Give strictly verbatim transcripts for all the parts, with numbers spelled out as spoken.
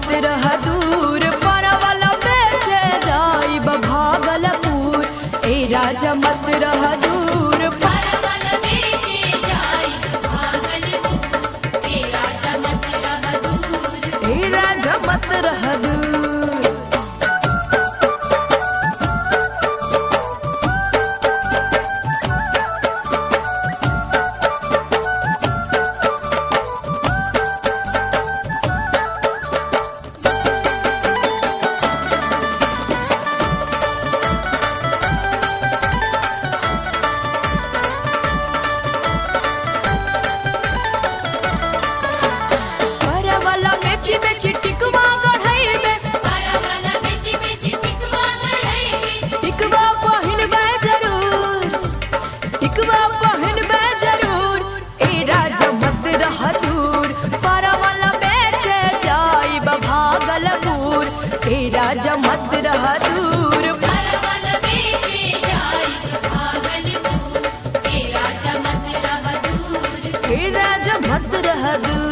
मत रह दूर, परवल बेचे जाइब भागलपुर। ए राजा मत रह दूर, परवल बेचे जाइब भागलपुर। ए राजा मत रह दूर, ए राजा मत रह दूर। परवल बेची बेची टिकवा गढ़ैबे, परवल बेची बेची टिकवा गढ़ैबे। टिकवा पहिनबे जरूर, टिकवा पहिनबे जरूर। ए राजा मत रह दूर, परवल बेचे जाइब भागलपुर। ए राजा मत रह दूर, परवल बेचे जाइब भागलपुर। ए राजा मत रह दूर, ए राजा मत रह दूर।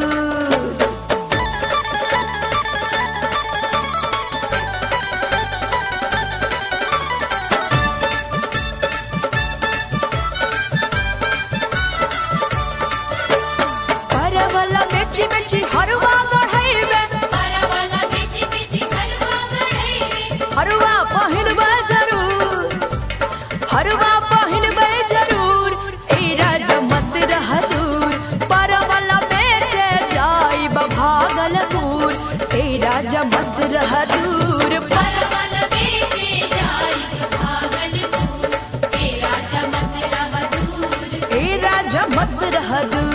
परवल बेची बेची हरवा गढ़ैबे, परवल बेची बेची हरवा गढ़ैबे। हरवा पहिनबे जरूर, हरवा पहिनबे जरूर। ए राजा मत रह दूर, परवल बेचे जाइब भागलपुर। ए राजा मत रह दूर, परवल बेचे जाइब भागलपुर। ए राजा मत रह दूर, ए राजा मत रह दूर।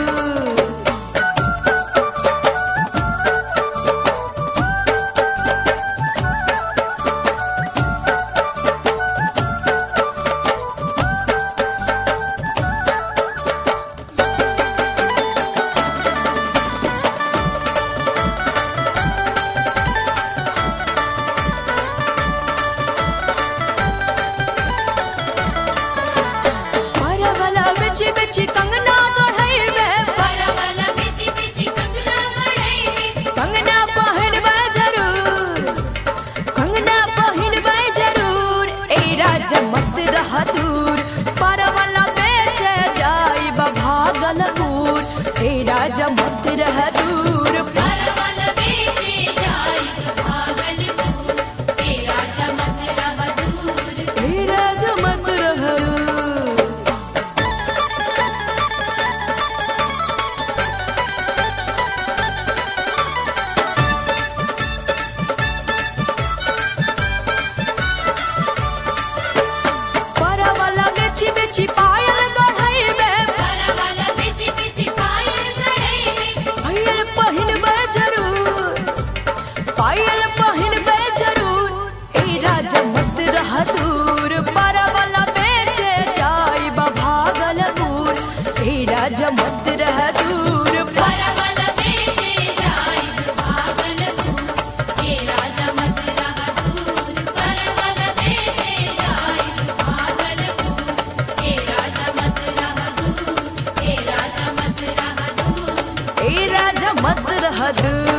परवल बेची बेची कंगना गढ़ैबे, परवल बेची बेची कंगना गढ़ैबे। कंगना पहिनबे जरूर, कंगना पहिनबे जरूर। ए राजा मत रह दूर, परवल बेचे जाइब भागलपुर। ए राजा मत रह दूर, परवल बेचे जाइब भागलपुर। ए राजा मत रह दूर, ए राजा मत रह दूर। परवल बेची बेची पायल गढ़ैबे, परवल बेची बेची पायल गढ़ैबे। पायल पहिनबे जरूर, पायल पहिनबे जरूर। ए राजा मत रह दूर, परवल बेचे जाइब भागलपुर। ए राजा मत रह दूर, परवल बेचे जाइब भागलपुर। ए राजा मत रह दूर, परवल बेचे जाइब भागलपुर। ए राजा मत रह दूर, ए राजा मत रह दूर। ए राजा मत रह दूर।